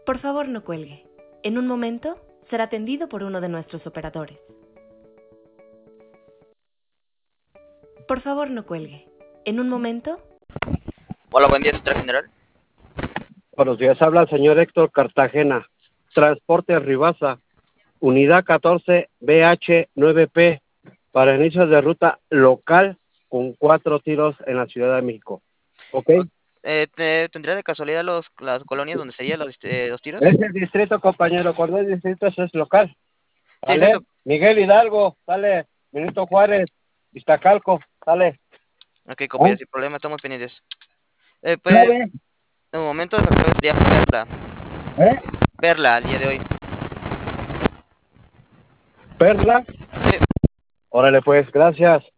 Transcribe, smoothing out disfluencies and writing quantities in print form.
Por favor, no cuelgue. En un momento será atendido por uno de nuestros operadores. Por favor, no cuelgue. En un momento... Hola, buen día, Central General. Buenos días, habla el señor Héctor Cartagena. Transporte Ribasa, unidad 14 BH9P, para inicio de ruta local con 4 tiros en la Ciudad de México. ¿Ok? ¿Tendría de casualidad las colonias donde serían los tiros? Es el distrito, compañero. Cuando es distrito, eso es local. Sí, ¿Sale? exacto. Miguel Hidalgo, sale. Benito Juárez, Iztacalco, sale. Ok, compañero, sin problema, estamos pendientes. Pues, ¿Sabe? en un momento me podría verla al día de hoy. Perla. Sí. Órale, pues, gracias.